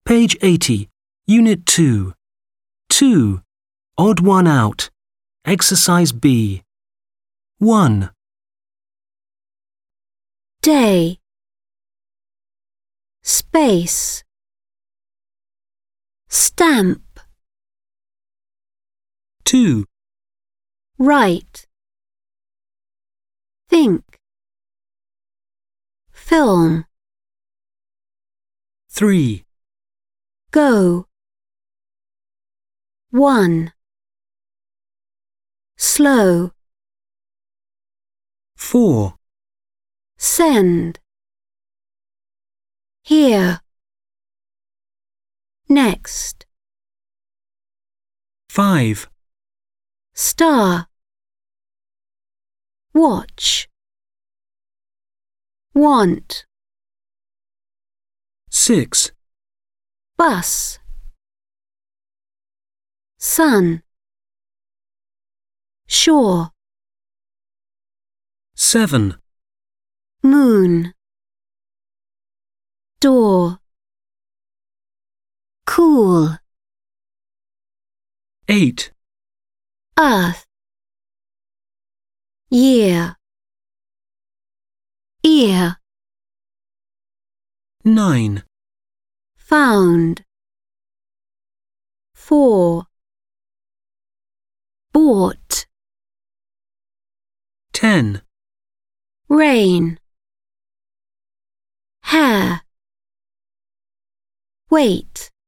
Page 80, Unit 2. 2. Odd one out. Exercise B. 1. Day. Space. Stamp. 2. Write. Think. Film. 3. Go. 1. Slow. 4. Send. Here. Next. 5. Star. Watch. Want. 6. Bus. Sun. Shore. 7. Moon. Door. Cool. 8. Earth. Year. Ear. 9. Found. 4. Bought. 10. Rain. Hair. Wait.